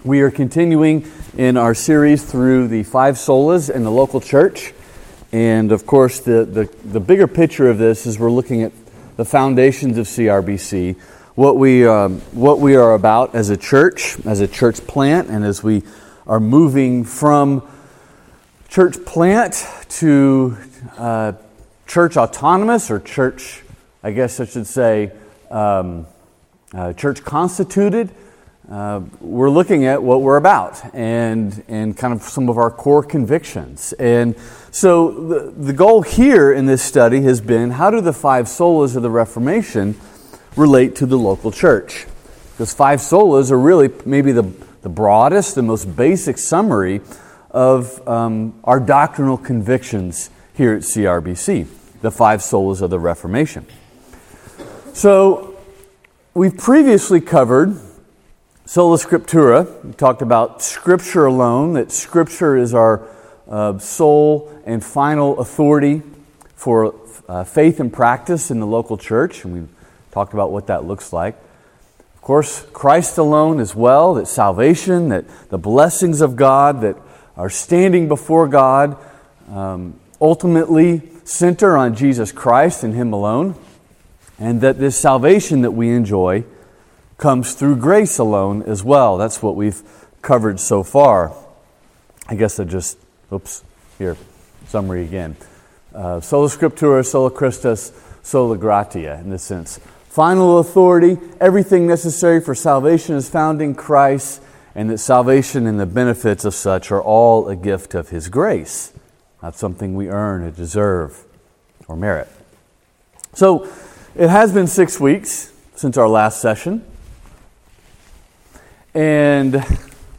We are continuing in our series through the five solas in the local church. And of course, the bigger picture of this is we're looking at the foundations of CRBC, what we are about as a church plant, and as we are moving from church plant to church autonomous, or church, I guess I should say, church constituted. We're looking at what we're about and kind of some of our core convictions. And so the goal here in this study has been, how do the five solas of the Reformation relate to the local church? Because five solas are really maybe the broadest, the most basic summary of our doctrinal convictions here at CRBC, the five solas of the Reformation. So we've previously covered Sola Scriptura. We talked about Scripture alone, that Scripture is our sole and final authority for faith and practice in the local church, and we talked about what that looks like. Of course, Christ alone as well, that salvation, that the blessings of God that are standing before God ultimately center on Jesus Christ and Him alone, and that this salvation that we enjoy comes through grace alone as well. That's what we've covered so far. I guess summary again. Sola Scriptura, Sola Christus, Sola Gratia, in this sense. Final authority, everything necessary for salvation is found in Christ, and that salvation and the benefits of such are all a gift of His grace, not something we earn or deserve or merit. So, it has been 6 weeks since our last session. And let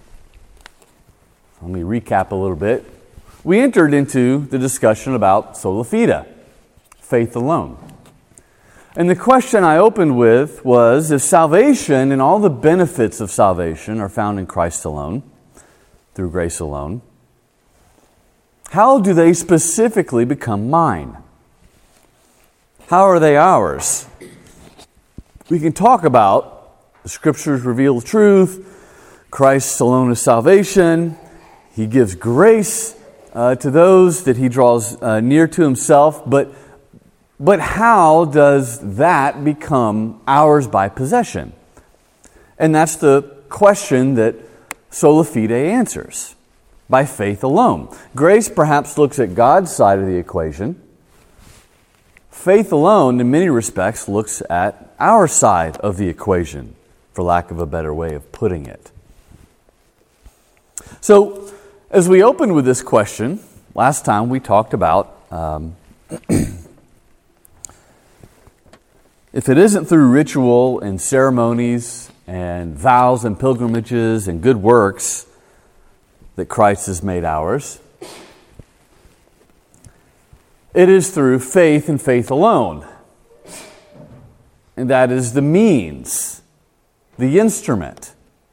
me recap a little bit. We entered into the discussion about sola fide, faith alone. And the question I opened with was, if salvation and all the benefits of salvation are found in Christ alone, through grace alone, how do they specifically become mine? How are they ours? We can talk about the Scriptures reveal truth, Christ alone is salvation, He gives grace to those that He draws near to Himself, but how does that become ours by possession? And that's the question that sola fide answers, by faith alone. Grace perhaps looks at God's side of the equation. Faith alone, in many respects, looks at our side of the equation, for lack of a better way of putting it. So, as we opened with this question, last time we talked about if it isn't through ritual and ceremonies and vows and pilgrimages and good works that Christ has made ours, it is through faith and faith alone. And that is the means, the instrument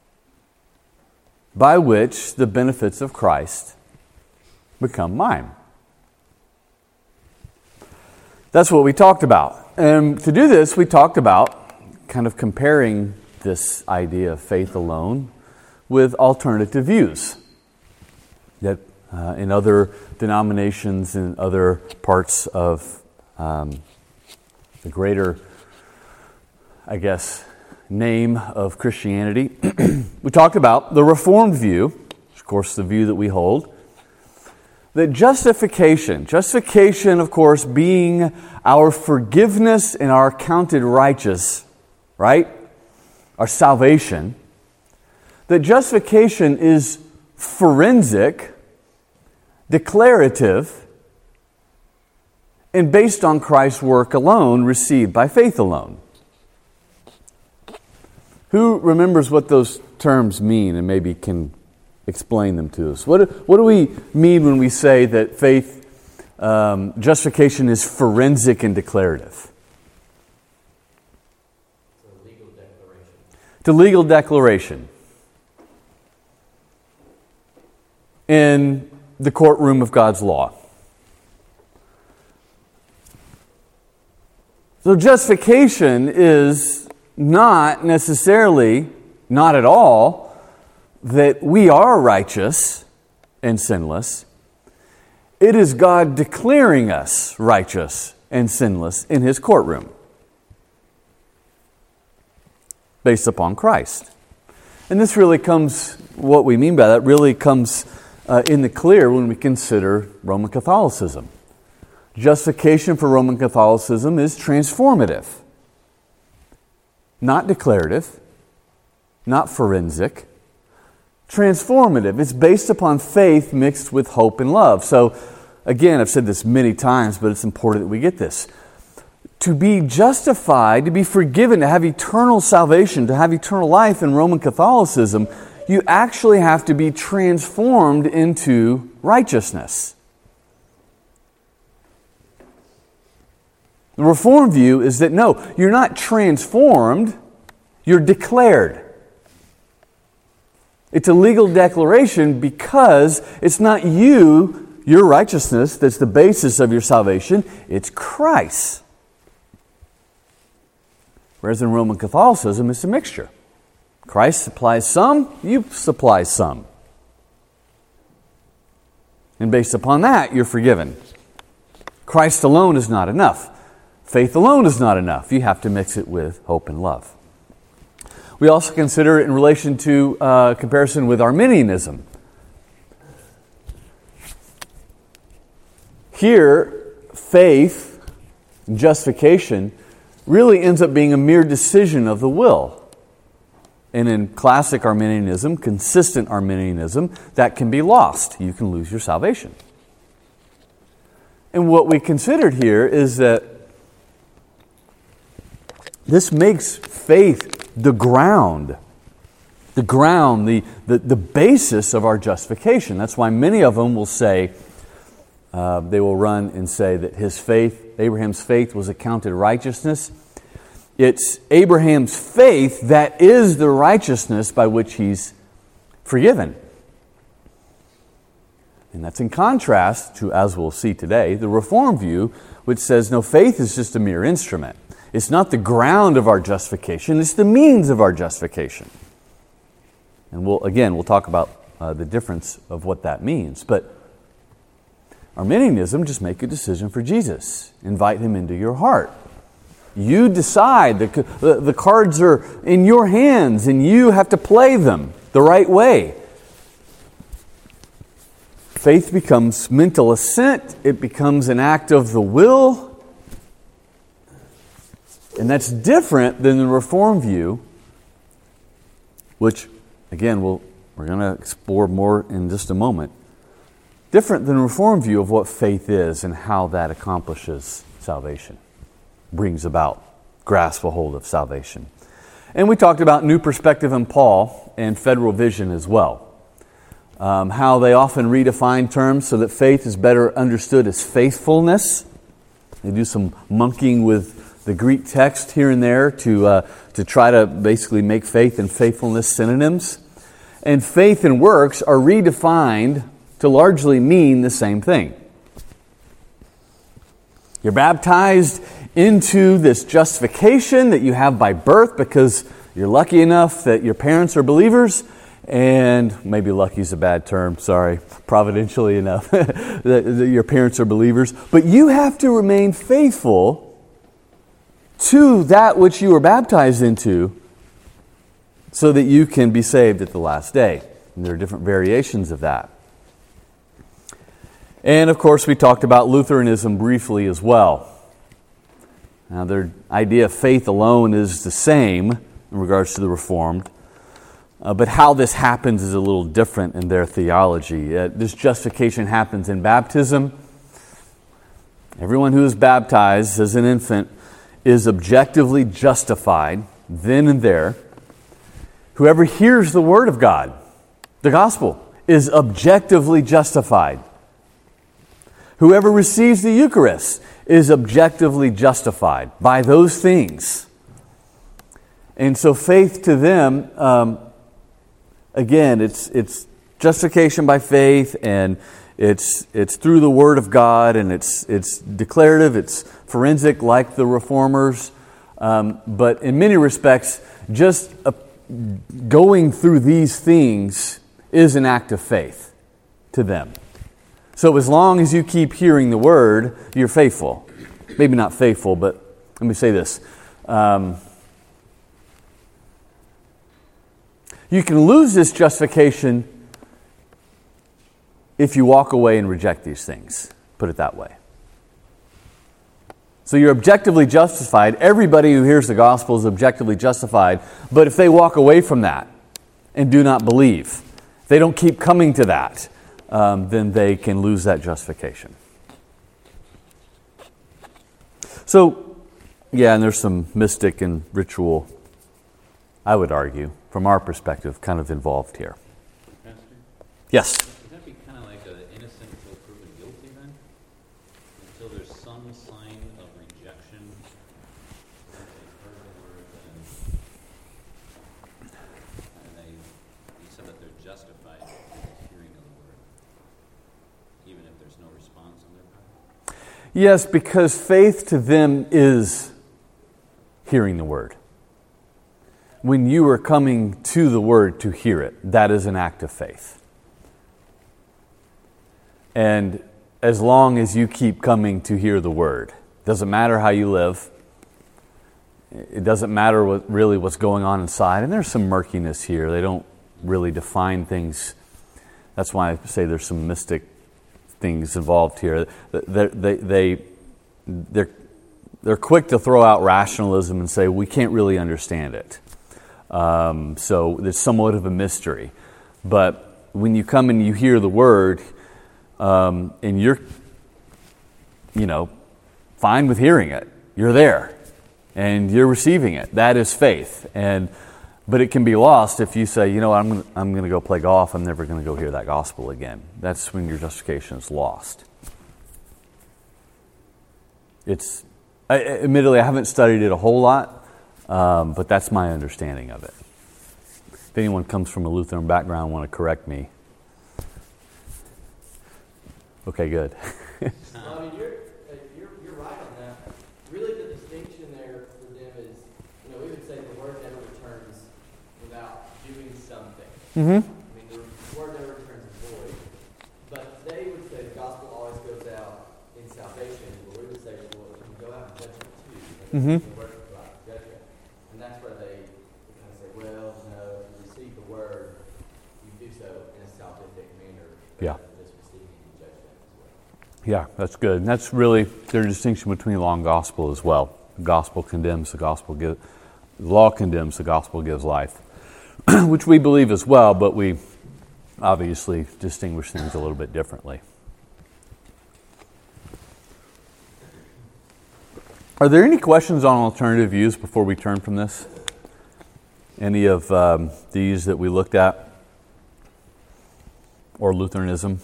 by which the benefits of Christ become mine. That's what we talked about. And to do this, we talked about kind of comparing this idea of faith alone with alternative views that in other denominations, in other parts of the greater, name of Christianity. We talked about the Reformed view, of course the view that we hold, that justification, of course, being our forgiveness and our counted righteous, right? Our salvation, that justification is forensic, declarative, and based on Christ's work alone, received by faith alone. Who remembers what those terms mean and maybe can explain them to us? What do we mean when we say that faith, justification is forensic and declarative? To legal declaration. In the courtroom of God's law. So justification is not necessarily, not at all, that we are righteous and sinless. It is God declaring us righteous and sinless in His courtroom based upon Christ. And this really comes, what we mean by that really comes in the clear when we consider Roman Catholicism. Justification for Roman Catholicism is transformative, not declarative, not forensic. Transformative. It's based upon faith mixed with hope and love. So, again, I've said this many times, but it's important that we get this. To be justified, to be forgiven, to have eternal salvation, to have eternal life in Roman Catholicism, you actually have to be transformed into righteousness. The Reformed view is that no, you're not transformed, you're declared. It's a legal declaration because it's not you, your righteousness, that's the basis of your salvation. It's Christ. Whereas in Roman Catholicism, it's a mixture. Christ supplies some, you supply some. And based upon that, you're forgiven. Christ alone is not enough. Faith alone is not enough. You have to mix it with hope and love. We also consider it in relation to comparison with Arminianism. Here, faith, justification, really ends up being a mere decision of the will. And in classic Arminianism, consistent Arminianism, that can be lost. You can lose your salvation. And what we considered here is that this makes faith the ground, the basis of our justification. That's why many of them will say, they will run and say that his faith, Abraham's faith, was accounted righteousness. It's Abraham's faith that is the righteousness by which he's forgiven. And that's in contrast to, as we'll see today, the Reformed view, which says, no, faith is just a mere instrument. It's not the ground of our justification, it's the means of our justification. And we'll talk about the difference of what that means. But Arminianism, just make a decision for Jesus. Invite Him into your heart. You decide. The cards are in your hands, and you have to play them the right way. Faith becomes mental assent. It becomes an act of the will. And that's different than the Reformed view, which, again, we're going to explore more in just a moment. Different than the Reformed view of what faith is and how that accomplishes salvation, brings about, grasp a hold of salvation. And we talked about New Perspective in Paul and Federal Vision as well. How they often redefine terms so that faith is better understood as faithfulness. They do some monkeying with the Greek text here and there to try to basically make faith and faithfulness synonyms. And faith and works are redefined to largely mean the same thing. You're baptized into this justification that you have by birth because you're lucky enough that your parents are believers, and maybe lucky is a bad term, sorry, providentially enough that your parents are believers. But you have to remain faithful to that which you were baptized into so that you can be saved at the last day. And there are different variations of that. And of course, we talked about Lutheranism briefly as well. Now, their idea of faith alone is the same in regards to the Reformed, but how this happens is a little different in their theology. This justification happens in baptism. Everyone who is baptized as an infant is objectively justified then and there. Whoever hears the Word of God, the gospel, is objectively justified. Whoever receives the Eucharist is objectively justified by those things. And so faith to them, again, it's justification by faith, and it's through the Word of God, and it's declarative, it's forensic like the Reformers, but in many respects just going through these things is an act of faith to them. So as long as you keep hearing the word, you're faithful. Maybe not faithful, but let me say this. You can lose this justification if you walk away and reject these things. Put it that way. So you're objectively justified. Everybody who hears the gospel is objectively justified. But if they walk away from that and do not believe, they don't keep coming to that, then they can lose that justification. So, yeah, and there's some mystic and ritual, I would argue, from our perspective, kind of involved here. Pastor? Yes? Would that be kind of like an innocent until proven guilty then? Until there's some sign of rejection that they've heard the word and you said that they're justified in hearing of the word, even if there's no response on their part? Yes, because faith to them is hearing the word. When you are coming to the word to hear it, that is an act of faith. And as long as you keep coming to hear the word, doesn't matter how you live, it doesn't matter what's going on inside. And there's some murkiness here. They don't really define things. That's why I say there's some mystic things involved here. They're quick to throw out rationalism and say, we can't really understand it. So there's somewhat of a mystery. But when you come and you hear the word, and you're, fine with hearing it, you're there, and you're receiving it. That is faith. But it can be lost if you say, I'm going to go play golf. I'm never going to go hear that gospel again. That's when your justification is lost. Admittedly, I haven't studied it a whole lot, but that's my understanding of it. If anyone comes from a Lutheran background and want to correct me, okay, good. You're right on that. Really, the distinction there for them is, we would say the word never returns without doing something. Mm-hmm. The word never returns void. But they would say the gospel always goes out in salvation. But we would say, it can go out in judgment too. Mm-hmm. The word goes out in judgment. And that's where they kind of say, well, no, if you receive the word, you do so in a salvific manner. Yeah. Well. Yeah, that's good. And that's really their distinction between law and gospel as well. The gospel condemns, the law condemns, the gospel gives life, which we believe as well, but we obviously distinguish things a little bit differently. Are there any questions on alternative views before we turn from this? Any of these that we looked at? Or Lutheranism?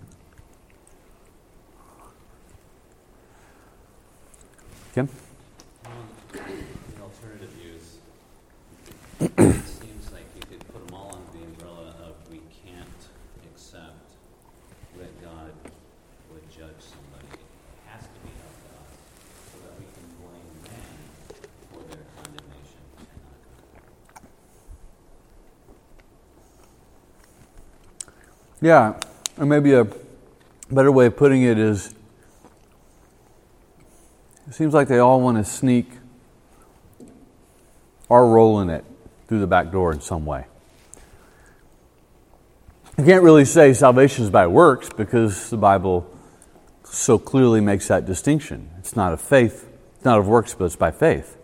Kim? The alternative views, it seems like you could put them all under the umbrella of we can't accept that God would judge somebody. It has to be up to us so that we can blame man for their condemnation and not God. Yeah, or maybe a better way of putting it is, it seems like they all want to sneak our role in it through the back door in some way. You can't really say salvation is by works because the Bible so clearly makes that distinction. It's not of faith, it's not of works, but it's by faith.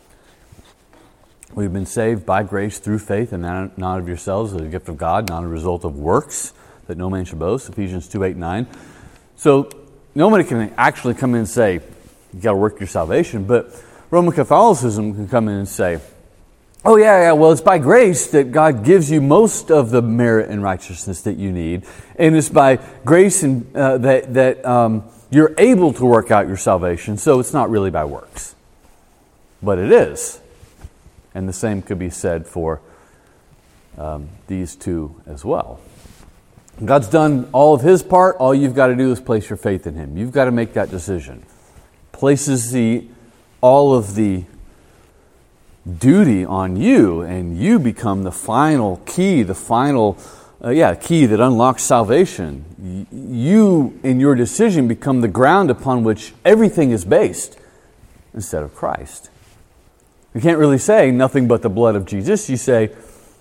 We've been saved by grace through faith, and not of yourselves, as a gift of God, not a result of works, that no man should boast, Ephesians 2:8-9. So nobody can actually come in and say, you got to work your salvation, but Roman Catholicism can come in and say, oh yeah, well, it's by grace that God gives you most of the merit and righteousness that you need, and it's by grace and that you're able to work out your salvation, so it's not really by works. But it is. And the same could be said for these two as well. God's done all of His part. All you've got to do is place your faith in Him. You've got to make that decision. Places all of the duty on you, and you become the final key, key that unlocks salvation. You, in your decision, become the ground upon which everything is based instead of Christ. You can't really say nothing but the blood of Jesus. You say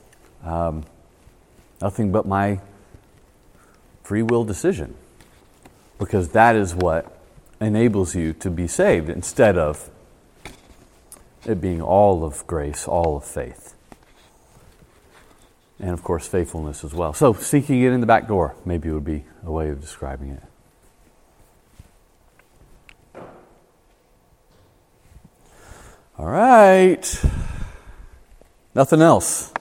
nothing but my free will decision, because that is what enables you to be saved instead of it being all of grace, all of faith. And of course, faithfulness as well. So, seeking it in the back door, maybe would be a way of describing it. All right. Nothing else.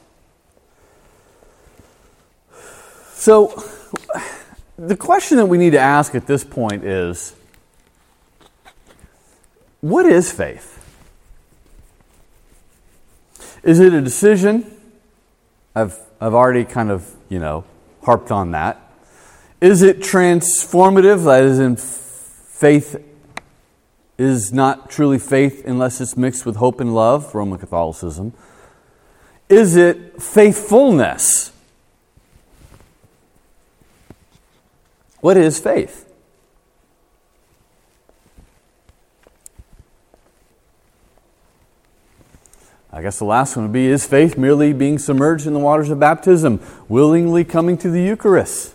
So, the question that we need to ask at this point is, what is faith? Is it a decision? I've already kind of, harped on that. Is it transformative? That is, in faith is not truly faith unless it's mixed with hope and love, Roman Catholicism. Is it faithfulness? What is faith? I guess the last one would be, is faith merely being submerged in the waters of baptism, willingly coming to the Eucharist?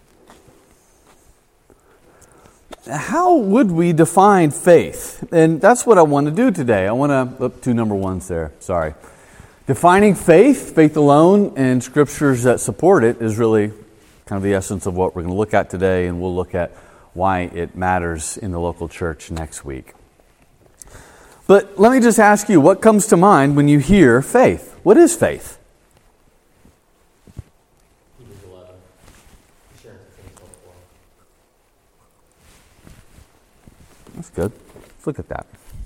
How would we define faith? And that's what I want to do today. I want to, two number ones there, sorry. Defining faith alone, and scriptures that support it is really kind of the essence of what we're going to look at today, and we'll look at why it matters in the local church next week. But let me just ask you, what comes to mind when you hear faith? What is faith? Hebrews 11. Assurance of things hoped for. That's good. Let's look at that.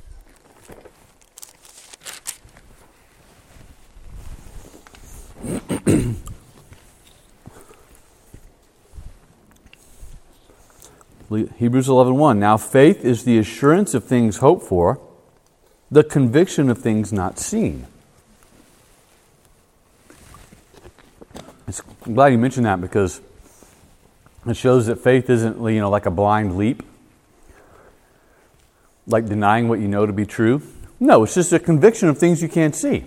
Hebrews 11:1. Now faith is the assurance of things hoped for, the conviction of things not seen. I'm glad you mentioned that, because it shows that faith isn't, like a blind leap, like denying what you know to be true. No, it's just a conviction of things you can't see.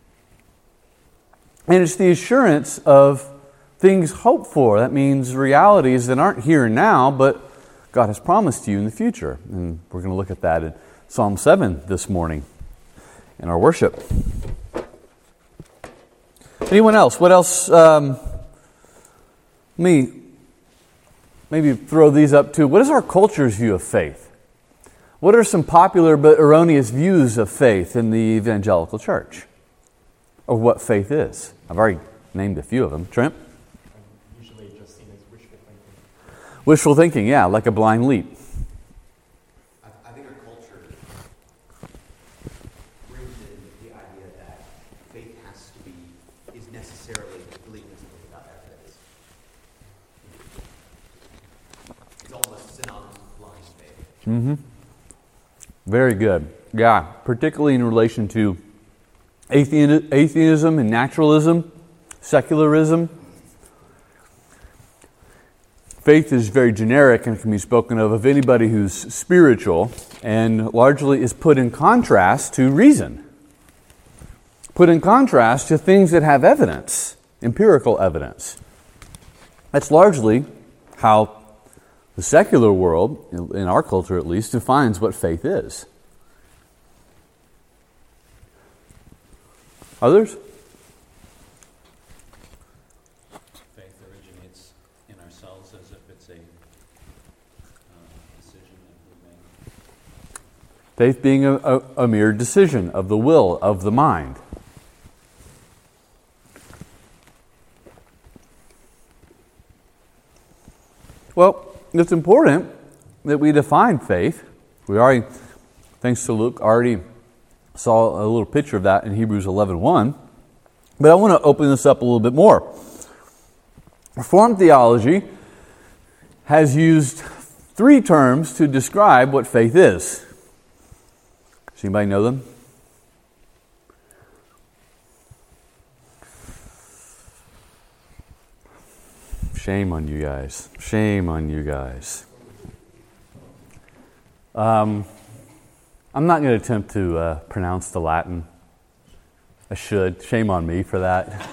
And it's the assurance of things hoped for. That means realities that aren't here and now, but God has promised you in the future. And we're going to look at that in Psalm 7 this morning in our worship. Anyone else? What else? Let me maybe throw these up too. What is our culture's view of faith? What are some popular but erroneous views of faith in the evangelical church? Or what faith is? I've already named a few of them. Trent? Usually just seen as wishful thinking. Wishful thinking, yeah, like a blind leap. I think our culture brings in the idea that faith is necessarily believing something without evidence. It's almost synonymous with blind faith. Mm-hmm. Very good. Yeah, particularly in relation to atheism and naturalism, secularism. Faith is very generic and can be spoken of anybody who's spiritual, and largely is put in contrast to reason. Put in contrast to things that have evidence, empirical evidence. That's largely how the secular world, in our culture at least, defines what faith is. Others? Faith originates in ourselves as if it's a decision that we make. Faith being a mere decision of the will, of the mind. Well, it's important that we define faith. We already, thanks to Luke, already saw a little picture of that in Hebrews 11:1. But I want to open this up a little bit more. Reformed theology has used three terms to describe what faith is. Does anybody know them? Shame on you guys. Shame on you guys. I'm not going to attempt to pronounce the Latin. I should. Shame on me for that.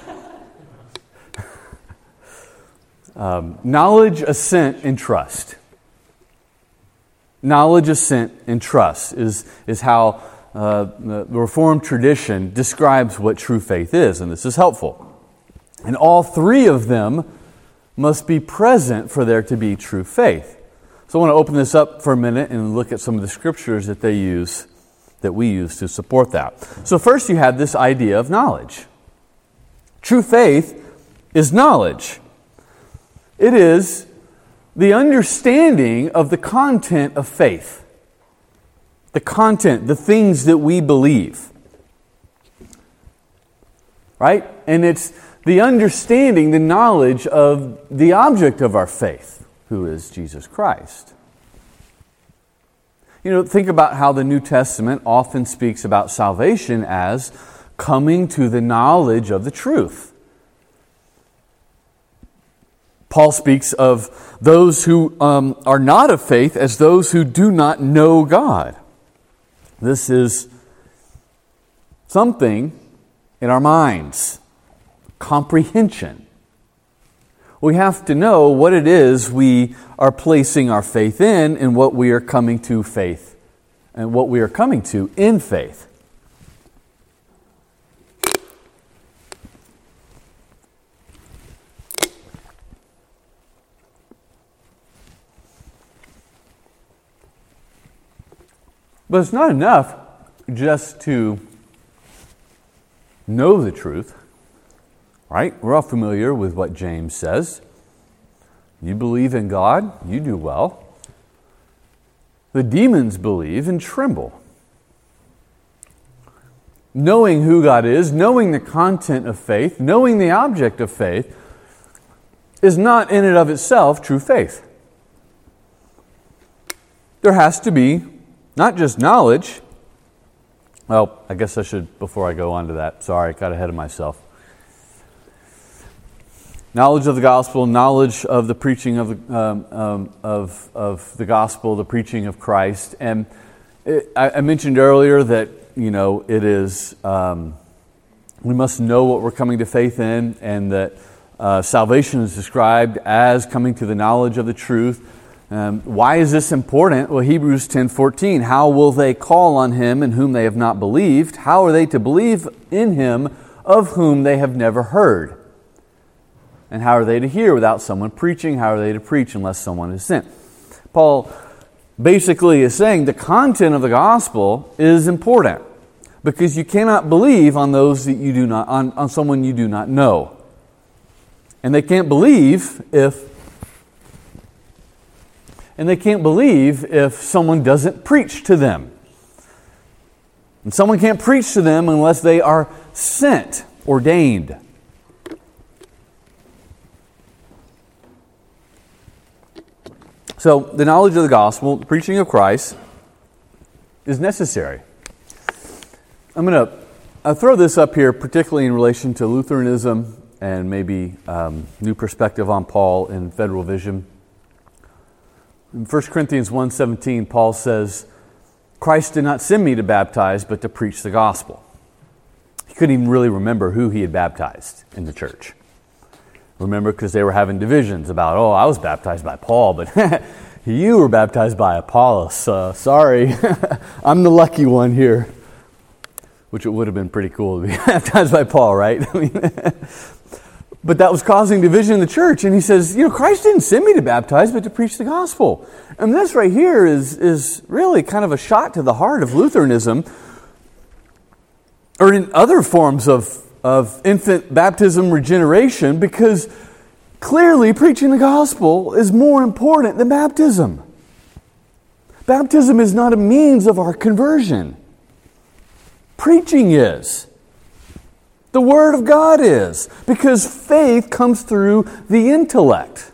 Knowledge, assent, and trust. Knowledge, assent, and trust is how the Reformed tradition describes what true faith is, and this is helpful. And all three of them must be present for there to be true faith. So I want to open this up for a minute and look at some of the scriptures that we use to support that. So first you have this idea of knowledge. True faith is knowledge. It is the understanding of the content of faith. The content, the things that we believe. Right? And it's the understanding, the knowledge of the object of our faith, who is Jesus Christ. Think about how the New Testament often speaks about salvation as coming to the knowledge of the truth. Paul speaks of those who are not of faith as those who do not know God. This is something in our minds. Comprehension. We have to know what it is we are placing our faith in and what we are coming to faith and what we are coming to in faith. But it's not enough just to know the truth. Right? We're all familiar with what James says. You believe in God, you do well. The demons believe and tremble. Knowing who God is, knowing the content of faith, knowing the object of faith, is not in and of itself true faith. There has to be not just knowledge. Well, I guess I should, before I go on to that, sorry, got ahead of myself. Knowledge of the gospel, knowledge of the preaching of the gospel, the preaching of Christ. And I mentioned earlier that, it is, we must know what we're coming to faith in, and that salvation is described as coming to the knowledge of the truth. Why is this important? Well, Hebrews 10:14, how will they call on him in whom they have not believed? How are they to believe in him of whom they have never heard? And how are they to hear without someone preaching? How are they to preach unless someone is sent? Paul basically is saying the content of the gospel is important, because you cannot believe on those that you do not, on someone you do not know. And they can't believe if someone doesn't preach to them. And someone can't preach to them unless they are sent, ordained. So, the knowledge of the gospel, the preaching of Christ, is necessary. I'm going to throw this up here, particularly in relation to Lutheranism and maybe new perspective on Paul in Federal Vision. In 1 Corinthians 1:17, Paul says, Christ did not send me to baptize, but to preach the gospel. He couldn't even really remember who he had baptized in the church. Remember, because they were having divisions about, I was baptized by Paul, but you were baptized by Apollos. Sorry, I'm the lucky one here. Which it would have been pretty cool to be baptized by Paul, right? But that was causing division in the church. And he says, Christ didn't send me to baptize, but to preach the gospel. And this right here is really kind of a shot to the heart of Lutheranism, or in other forms of infant baptism regeneration, because clearly preaching the gospel is more important than baptism. Baptism is not a means of our conversion. Preaching is. The Word of God is. Because faith comes through the intellect.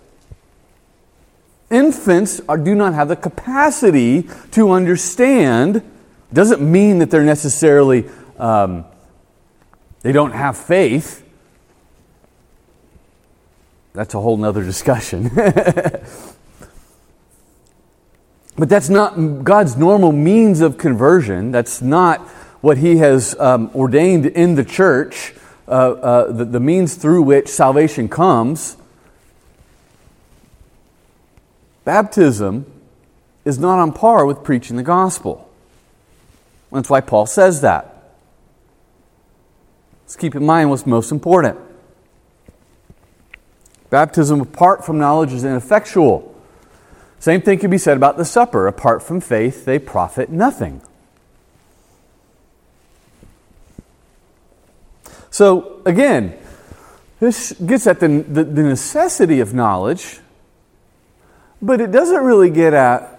Infants do not have the capacity to understand. Doesn't mean that they're necessarily they don't have faith. that's a whole nother discussion. But that's not God's normal means of conversion. That's not what He has ordained in the church, the means through which salvation comes. Baptism is not on par with preaching the gospel. That's why Paul says that. Let's keep in mind what's most important. Baptism apart from knowledge is ineffectual. Same thing can be said about the supper. Apart from faith, they profit nothing. So, again, this gets at the necessity of knowledge, but it doesn't really get at,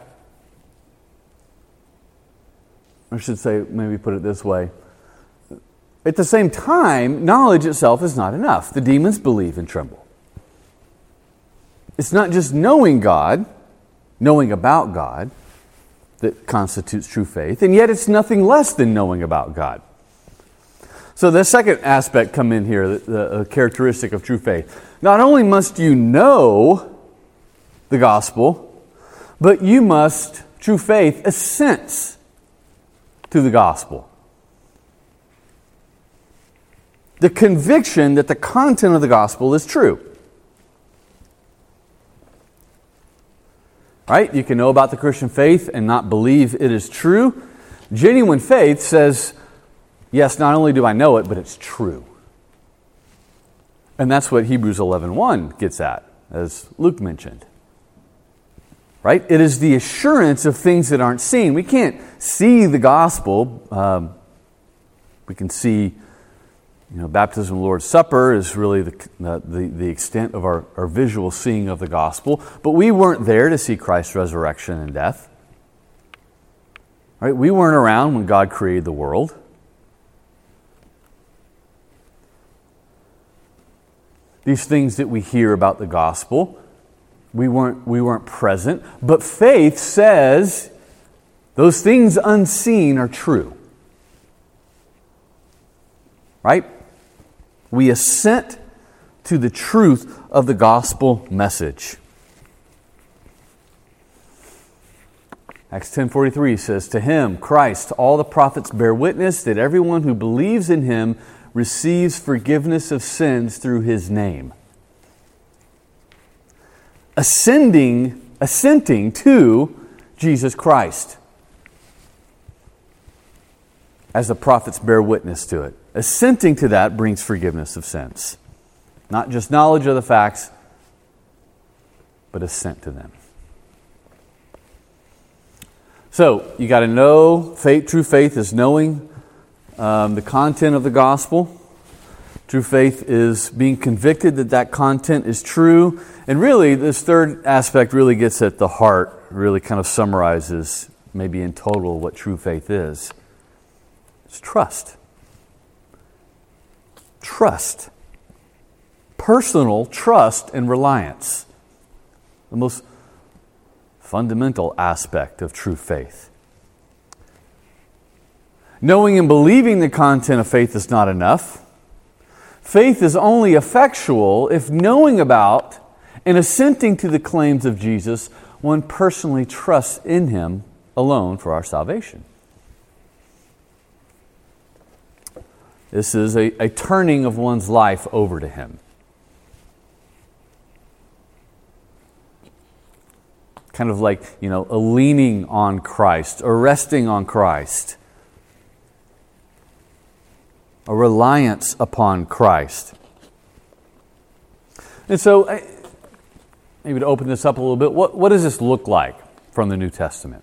I should say, maybe put it this way. At the same time, knowledge itself is not enough. The demons believe and tremble. It's not just knowing God, knowing about God, that constitutes true faith, and yet it's nothing less than knowing about God. So the second aspect come in here, the characteristic of true faith. Not only must you know the gospel, but you must, true faith, assent to the gospel. The conviction that the content of the gospel is true. Right? You can know about the Christian faith and not believe it is true. Genuine faith says, yes, not only do I know it, but it's true. And that's what Hebrews 11:1 gets at, as Luke mentioned. Right? It is the assurance of things that aren't seen. We can't see the gospel. We can see, baptism, Lord's Supper is really the extent of our visual seeing of the gospel. But we weren't there to see Christ's resurrection and death. Right? We weren't around when God created the world. These things that we hear about the gospel, we weren't present. But faith says those things unseen are true. Right? We assent to the truth of the gospel message. Acts 10:43 says, "To Him, Christ, all the prophets bear witness that everyone who believes in Him receives forgiveness of sins through His name." Assenting to Jesus Christ, as the prophets bear witness to it. Assenting to that brings forgiveness of sins. Not just knowledge of the facts, but assent to them. So, you got to know faith. True faith is knowing the content of the gospel. True faith is being convicted that content is true. And really, this third aspect really gets at the heart, really kind of summarizes, maybe in total, what true faith is. It's trust. Trust. Personal trust and reliance. The most fundamental aspect of true faith. Knowing and believing the content of faith is not enough. Faith is only effectual if knowing about and assenting to the claims of Jesus, one personally trusts in Him alone for our salvation. This is a turning of one's life over to Him. Kind of like, a leaning on Christ, or resting on Christ. A reliance upon Christ. And so, maybe to open this up a little bit, what does this look like from the New Testament?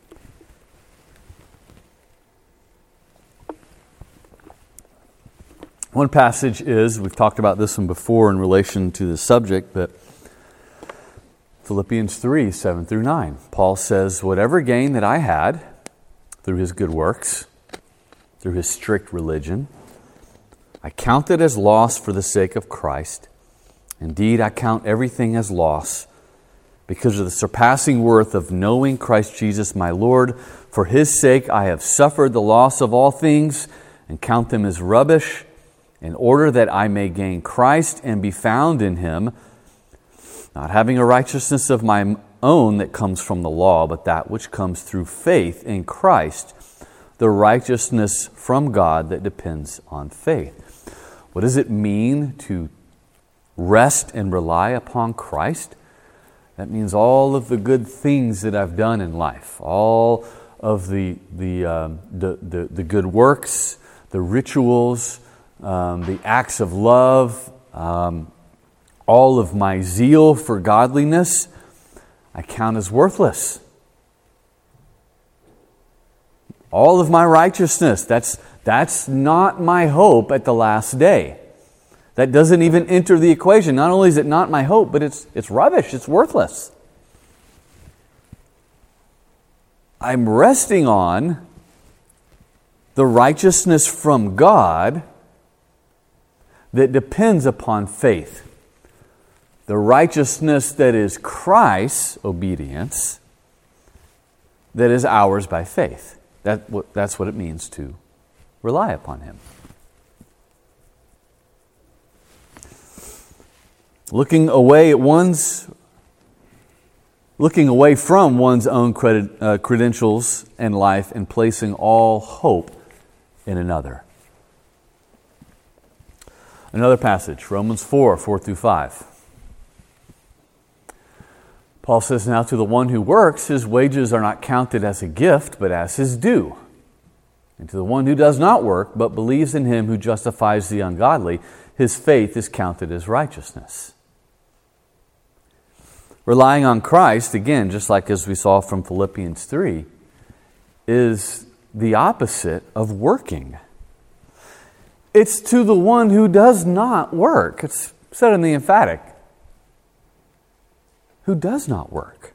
One passage is, we've talked about this one before in relation to the subject, but Philippians 3, 7 through 9. Paul says, "Whatever gain that I had through his good works, through his strict religion, I count it as loss for the sake of Christ. Indeed, I count everything as loss because of the surpassing worth of knowing Christ Jesus my Lord. For His sake I have suffered the loss of all things and count them as rubbish, in order that I may gain Christ and be found in Him, not having a righteousness of my own that comes from the law, but that which comes through faith in Christ, the righteousness from God that depends on faith. What does it mean to rest and rely upon Christ? That means all of the good things that I've done in life, all of the good works, the rituals, the acts of love, all of my zeal for godliness, I count as worthless. All of my righteousness, that's not my hope at the last day. That doesn't even enter the equation. Not only is it not my hope, but it's rubbish, it's worthless. I'm resting on the righteousness from God that depends upon faith. The righteousness that is Christ's obedience, that is ours by faith. That's what it means to rely upon Him. Looking away from one's own credentials and life and placing all hope in another. Another passage, Romans 4:4-5. Paul says, "Now to the one who works, his wages are not counted as a gift, but as his due. And to the one who does not work, but believes in Him who justifies the ungodly, his faith is counted as righteousness." Relying on Christ, again, just like as we saw from Philippians 3, is the opposite of working. It's to the one who does not work. It's said in the emphatic. Who does not work.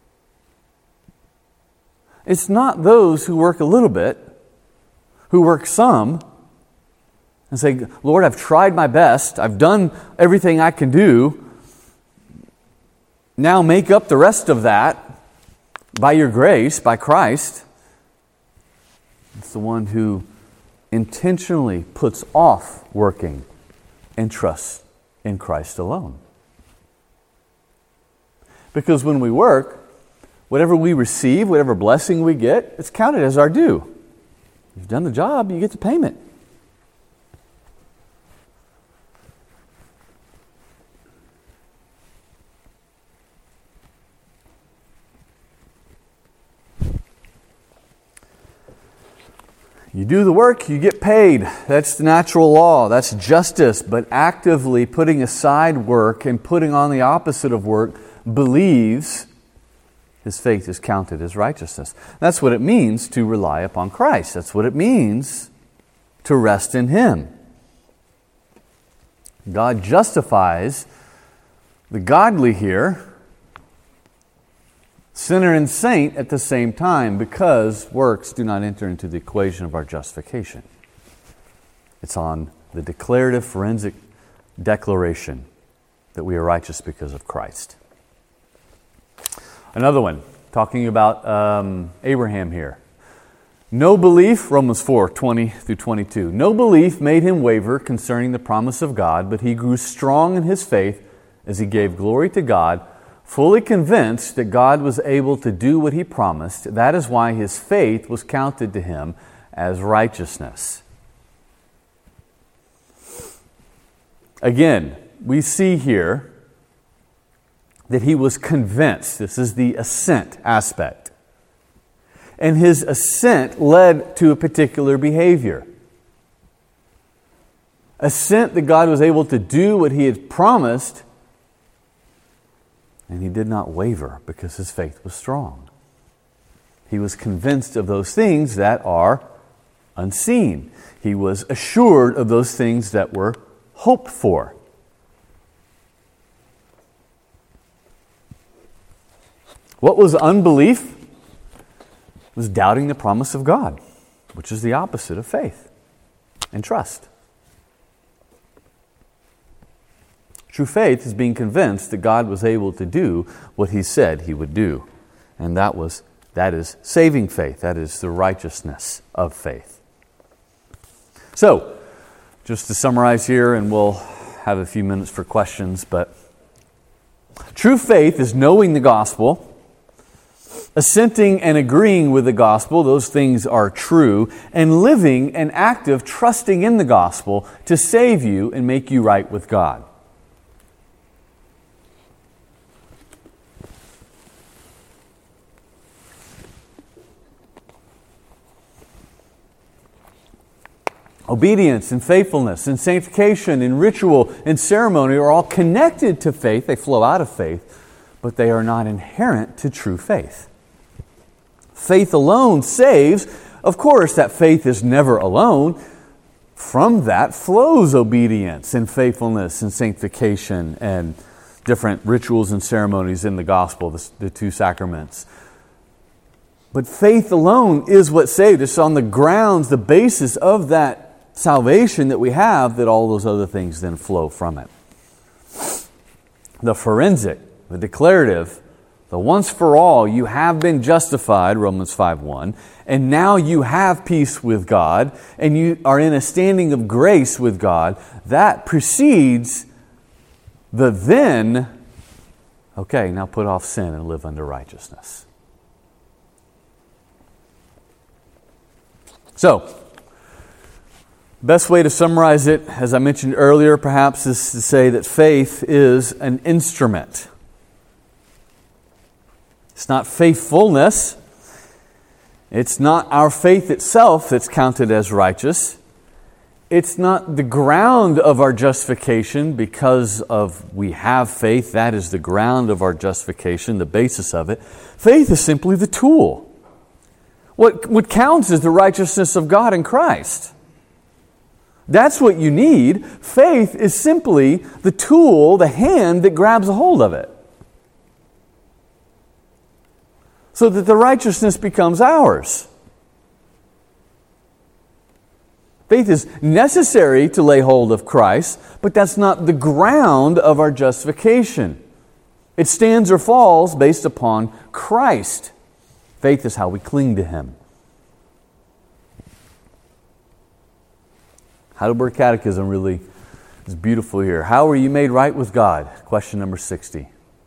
It's not those who work a little bit, who work some, and say, "Lord, I've tried my best. I've done everything I can do. Now make up the rest of that by your grace, by Christ." It's the one who intentionally puts off working and trusts in Christ alone. Because when we work, whatever we receive, whatever blessing we get, it's counted as our due. You've done the job, you get the payment. You do the work, you get paid. That's the natural law. That's justice. But actively putting aside work and putting on the opposite of work believes his faith is counted as righteousness. That's what it means to rely upon Christ. That's what it means to rest in Him. God justifies the godly here, sinner and saint at the same time, because works do not enter into the equation of our justification. It's on the declarative forensic declaration that we are righteous because of Christ. Another one, talking about Abraham here. No belief, Romans 4:20-22. No belief made him waver concerning the promise of God, but he grew strong in his faith as he gave glory to God, fully convinced that God was able to do what He promised. That is why his faith was counted to him as righteousness. Again, we see here that he was convinced. This is the assent aspect. And his assent led to a particular behavior. Assent that God was able to do what He had promised, and he did not waver because his faith was strong. He was convinced of those things that are unseen. He was assured of those things that were hoped for. What was unbelief? It was doubting the promise of God, which is the opposite of faith and trust. True faith is being convinced that God was able to do what He said He would do. And that is saving faith. That is the righteousness of faith. So, just to summarize here, and we'll have a few minutes for questions, but True faith is knowing the gospel, assenting and agreeing with the gospel, those things are true, and living an active trusting in the gospel to save you and make you right with God. Obedience and faithfulness and sanctification and ritual and ceremony are all connected to faith. They flow out of faith, but they are not inherent to true faith. Faith alone saves. Of course, that faith is never alone. From that flows obedience and faithfulness and sanctification and different rituals and ceremonies in the gospel, the two sacraments. But faith alone is what saved us. On the grounds, the basis of that salvation that we have, that all those other things then flow from it. The forensic, the declarative, the once for all, you have been justified, Romans 5:1, and now you have peace with God, and you are in a standing of grace with God. That precedes the then, okay, now put off sin and live unto righteousness. So, best way to summarize it, as I mentioned earlier, perhaps, is to say that faith is an instrument. It's not faithfulness. It's not our faith itself that's counted as righteous. It's not the ground of our justification because of we have faith. That is the ground of our justification, the basis of it. Faith is simply the tool. What counts is the righteousness of God in Christ. That's what you need. Faith is simply the tool, the hand that grabs a hold of it, so that the righteousness becomes ours. Faith is necessary to lay hold of Christ, but that's not the ground of our justification. It stands or falls based upon Christ. Faith is how we cling to Him. Heidelberg Catechism really is beautiful here. How were you made right with God? Question number 60.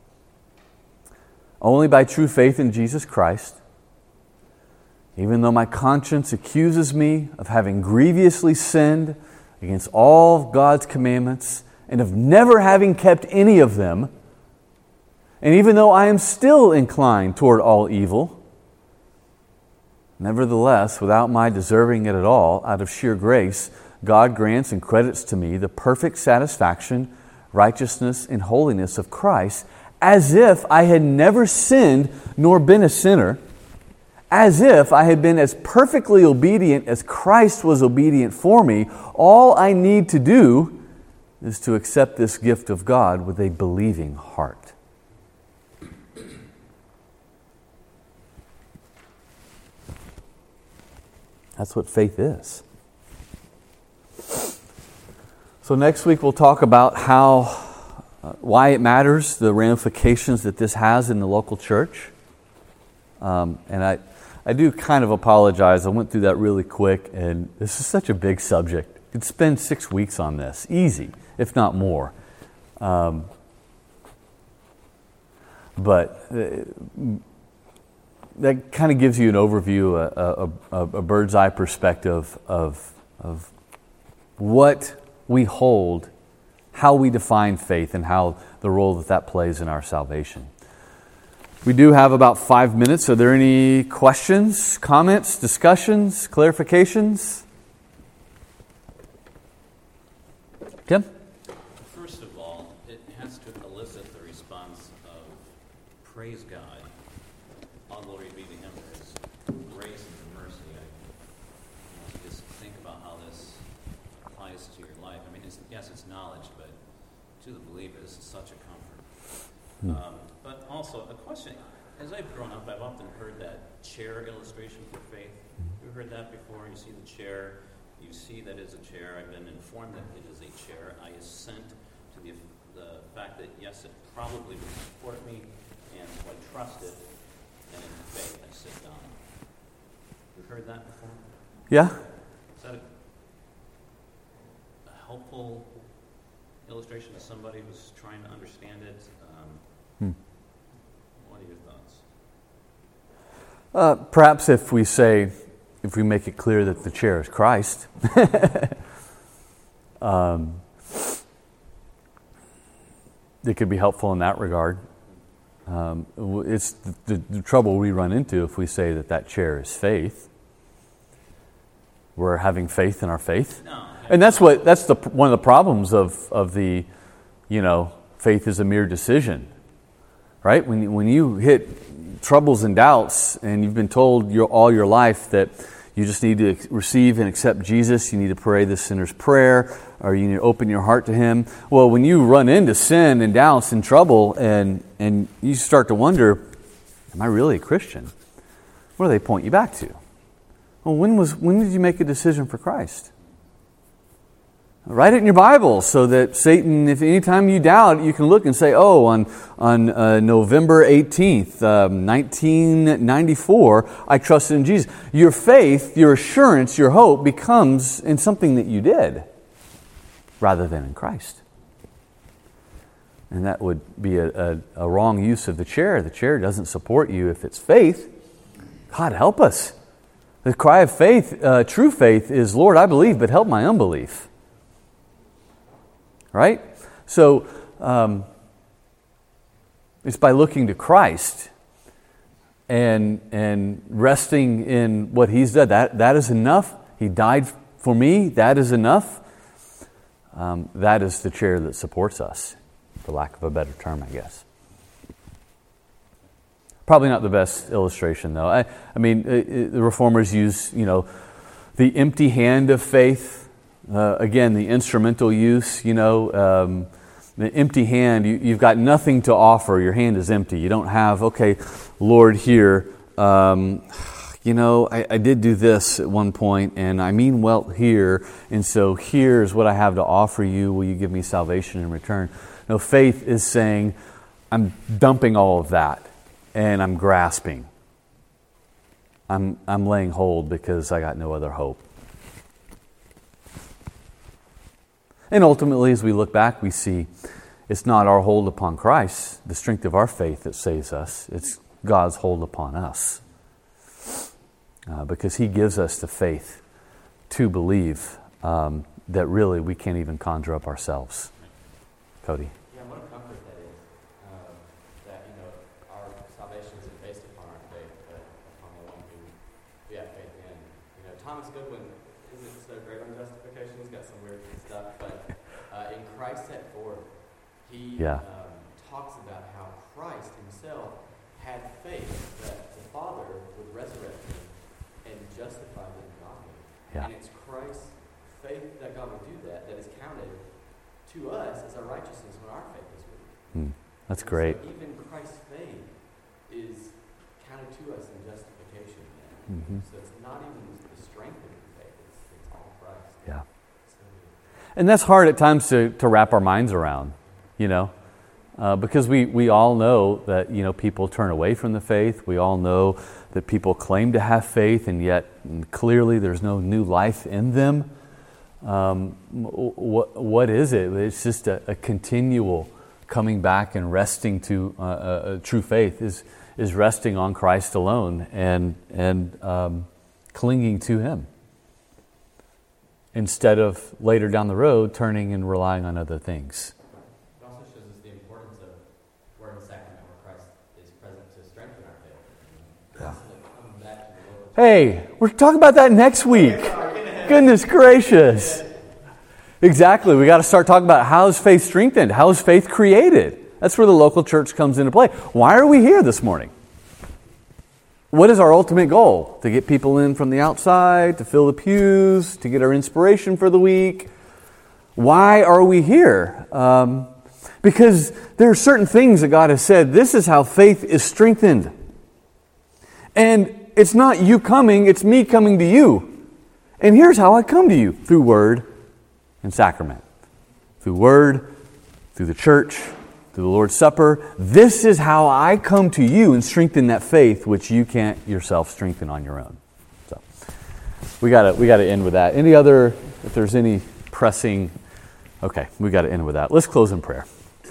Only by true faith in Jesus Christ. Even though my conscience accuses me of having grievously sinned against all God's commandments and of never having kept any of them, and even though I am still inclined toward all evil, nevertheless, without my deserving it at all, out of sheer grace, God grants and credits to me the perfect satisfaction, righteousness, and holiness of Christ, as if I had never sinned nor been a sinner, as if I had been as perfectly obedient as Christ was obedient for me. All I need to do is to accept this gift of God with a believing heart. That's what faith is. So next week we'll talk about why it matters, the ramifications that this has in the local church. And I do kind of apologize. I went through that really quick, and this is such a big subject. You could spend 6 weeks on this, easy, if not more. But that kind of gives you an overview, a bird's eye perspective of what we hold, how we define faith, and how the role that plays in our salvation. We do have about 5 minutes. Are there any questions, comments, discussions, clarifications? Tim? First of all, it has to elicit the response of praise God. All glory be to Him for His grace and mercy. I just think about how this applies to your life. I mean, yes, it's knowledge, but to the believers, it's such a comfort. But also, a question. As I've grown up, I've often heard that chair illustration for faith. You've heard that before? You see the chair, you see that it's a chair. I've been informed that it is a chair. I assent to the fact that, yes, it probably would support me, and so I trust it, and in faith I sit down. You've heard that before? Yeah. Is that a helpful illustration to somebody who's trying to understand it? Perhaps if we make it clear that the chair is Christ, it could be helpful in that regard. It's the trouble we run into if we say that chair is faith. We're having faith in our faith. No. And that's one of the problems of the, faith is a mere decision, right? When you hit troubles and doubts, and you've been told all your life that you just need to receive and accept Jesus, you need to pray the sinner's prayer, or you need to open your heart to Him. Well, when you run into sin and doubts and trouble, and you start to wonder, am I really a Christian? What do they point you back to? Well, when did you make a decision for Christ? Write it in your Bible so that Satan, if any time you doubt, you can look and say, on November 18th, 1994, I trusted in Jesus. Your faith, your assurance, your hope becomes in something that you did rather than in Christ. And that would be a wrong use of the chair. The chair doesn't support you if it's faith. God, help us. The cry of faith, true faith, is, Lord, I believe, but help my unbelief. Right? So, it's by looking to Christ and resting in what He's done. That is enough. He died for me. That is enough. That is the chair that supports us, for lack of a better term, I guess. Probably not the best illustration, though. I mean, the Reformers use, the empty hand of faith. Again, the instrumental use, the empty hand, you've got nothing to offer. Your hand is empty. You don't have, okay, Lord, here, I did do this at one point, and I mean well here, and so here's what I have to offer you. Will you give me salvation in return? No, faith is saying, I'm dumping all of that, and I'm grasping. I'm laying hold because I got no other hope. And ultimately, as we look back, we see it's not our hold upon Christ, the strength of our faith that saves us. It's God's hold upon us. Because He gives us the faith to believe that really we can't even conjure up ourselves. Cody? Yeah, what a comfort that is. That, our salvation isn't based upon our faith, but upon the one who we have faith in. Thomas Goodwin isn't so great on justification. He's got some weird stuff, but in Christ Set Forth, he talks about how Christ Himself had faith that the Father would resurrect Him and justify Him godly. Yeah. And it's Christ's faith that God would do that is counted to us as our righteousness when our faith is weak. That's great. So even Christ's faith is counted to us in justification. Mm-hmm. So it's not even the strength of your faith, it's all Christ. Yeah. So, And that's hard at times to wrap our minds around, because we all know that, people turn away from the faith. We all know that people claim to have faith, and yet clearly there's no new life in them. What is it? It's just a continual coming back and resting to true faith is resting on Christ alone and clinging to Him, instead of later down the road turning and relying on other things. it also shows us the importance of we're in the sacrament where Christ is present to strengthen our faith. Yeah. Coming back to the Lord. Hey, we're talking about that next week. Goodness gracious. Exactly. We got to start talking about how is faith strengthened? How is faith created? That's where the local church comes into play. Why are we here this morning? What is our ultimate goal? To get people in from the outside, to fill the pews, to get our inspiration for the week. Why are we here? Because there are certain things that God has said, this is how faith is strengthened. And it's not you coming, it's me coming to you. And here's how I come to you, through Word and Sacrament. Through Word, through the church, through the Lord's Supper. This is how I come to you and strengthen that faith which you can't yourself strengthen on your own. So we gotta end with that. Any other, if there's any pressing, okay, we gotta end with that. Let's close in prayer.